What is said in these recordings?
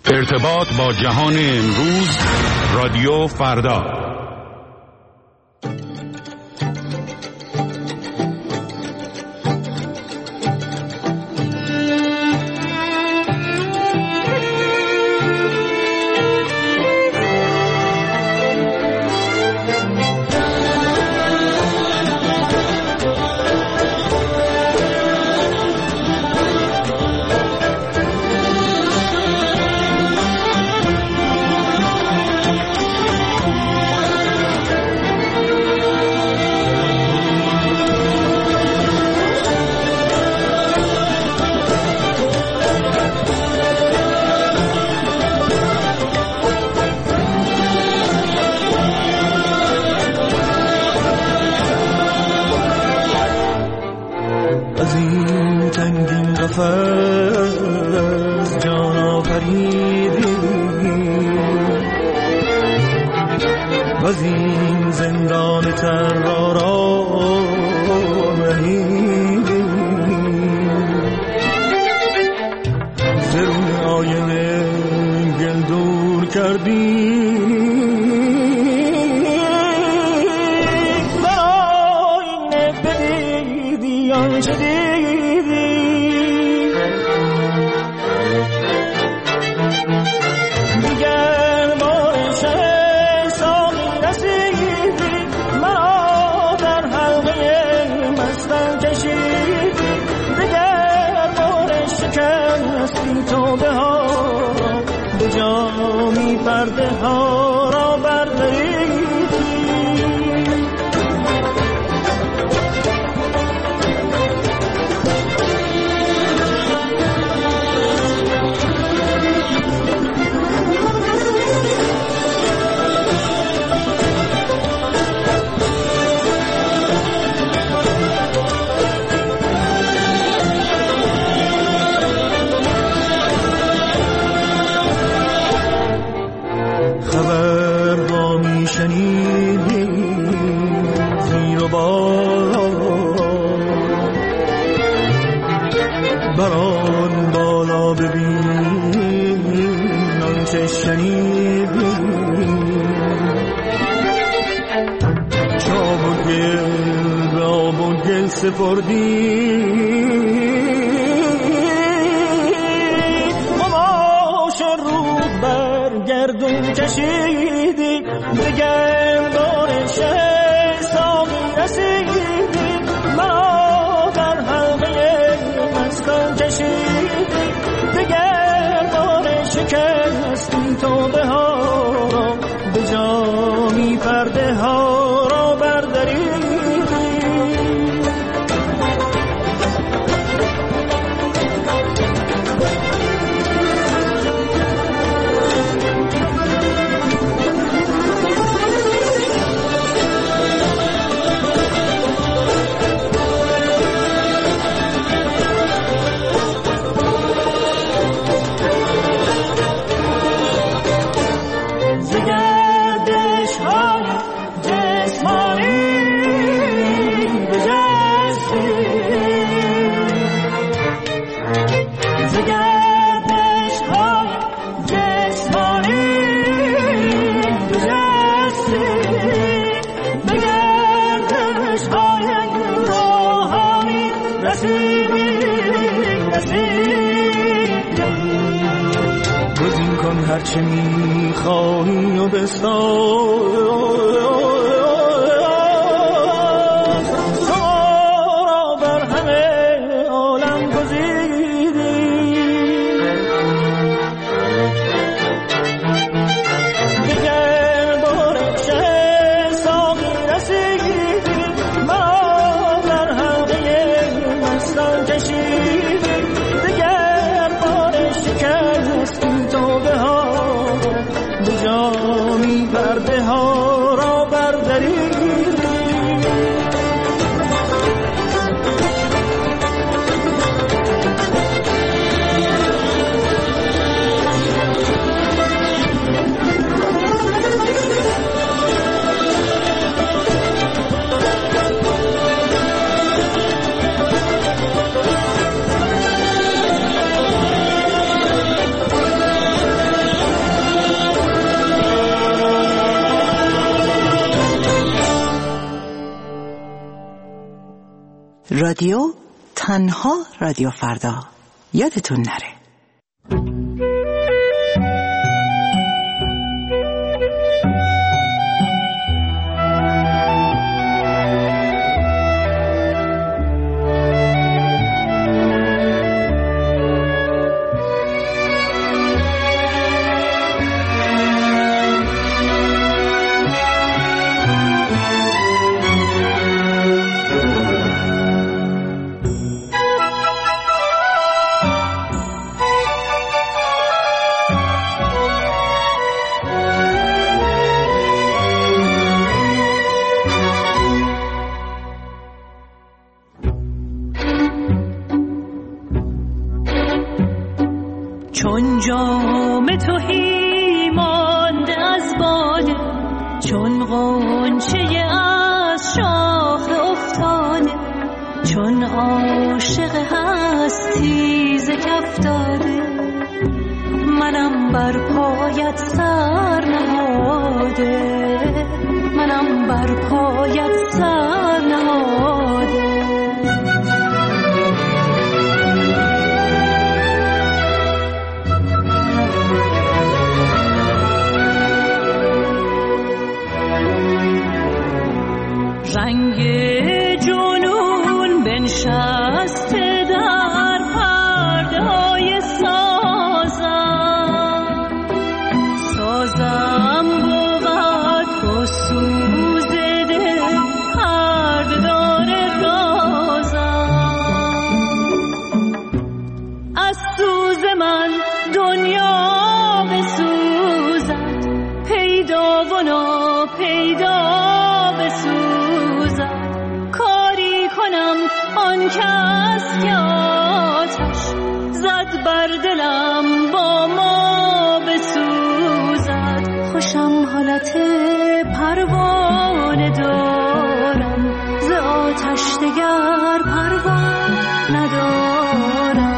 ارتباط با جهان امروز، رادیو فردا. هرچه میخواهی و بستان را بر همه عالم گزیدی، دیگر بار شه ساقی رسیدی، مرا در حلقه مستان کشیدی، دیگر بار شکستی توبه ها، جامی پرده ها را بر رادیو تنها رادیو فردا، یادتون نره. چون جام تهی مانده از باده، چون غنچه از شاخ افتاده، چون عاشق هستی ز کف داده، منم بر پایت سر نهاده، منم بر پایت سر نهاده. رنگ جنون بنشسته در پرده های سازم، سازم بود بسوز دل پرده دار رازم. از سوز من دنیا بسوزد، پیدا و ناپیدا بسوزد. کاری کنم آن کس که آتش زد بر دلم با ما بسوزد. خوشم حالت پروانه دارم، ز آتش دگر پروان ندارم.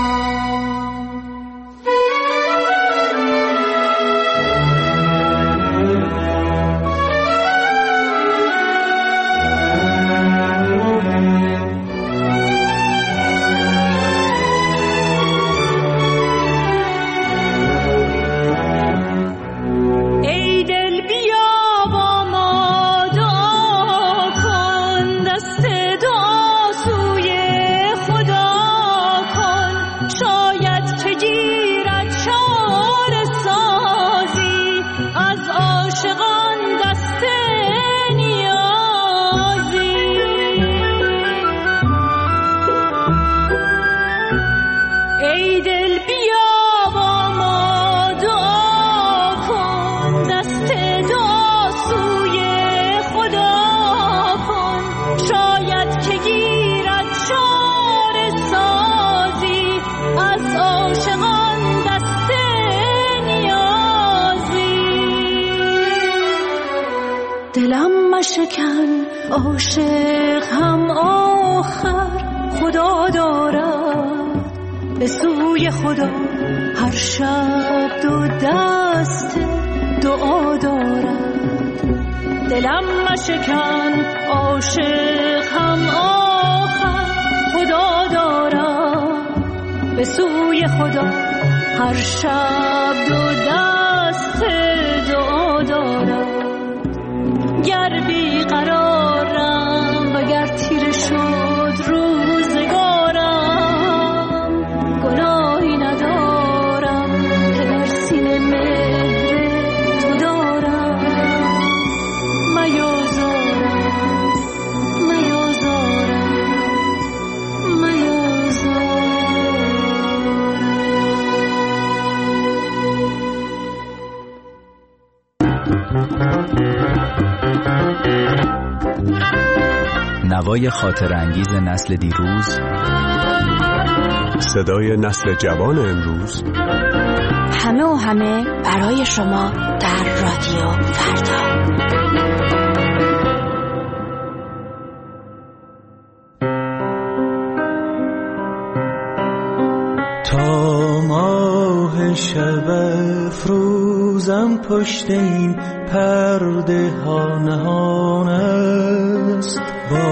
شکن عاشق هم آخر خدا دارد، به سوی خدا هر شب دو دست دعا دارد. دلم مشکن عاشق هم آخر خدا دارد، به سوی خدا هر شب دو دست دعا دارد. گر بی قرارم و گر تیره شد روزگارم، گناهی ندارم که در سینه مهر تو دارم. میازارم میازارم نوای خاطر انگیز نسل دیروز، صدای نسل جوان امروز، همه و همه برای شما در رادیو فردا. تا ماه شب افروزم پشت این پرده ها نهان است.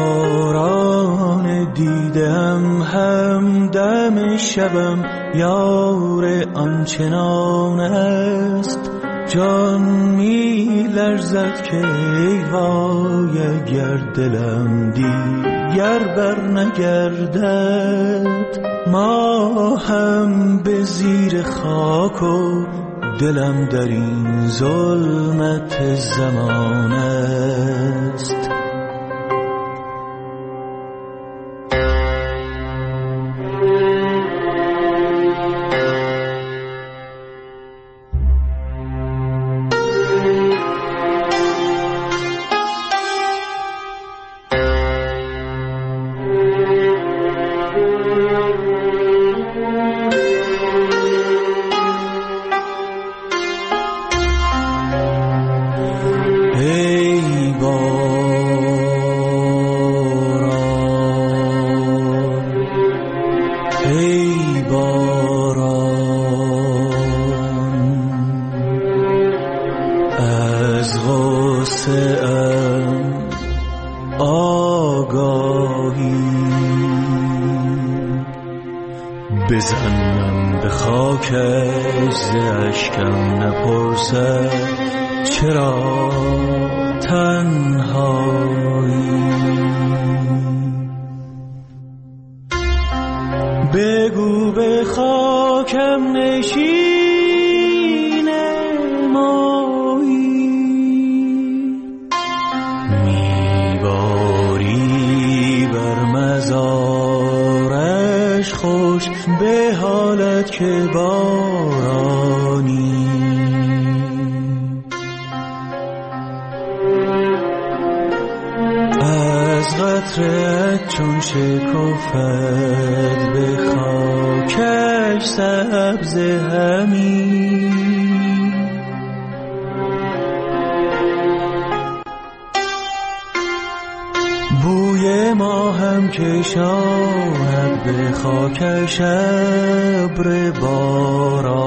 باران دیدم همدم شبم یار آنچنان است. جان می لرزد که ای وای اگر دلم دیگر بر نگردد. ما هم به زیر خاک و دلم در این ظلمت زمان است. بزنم به خاکش ز اشکم نپرسد چرا تنهایی. بگو به خاکم نشین مایی. میباری بر مزارش خوش به حالت که بارانی. از قطرت چون شکفت به خاکش سبز همی. بوی ما هم کشاند به خاکش ابر باران.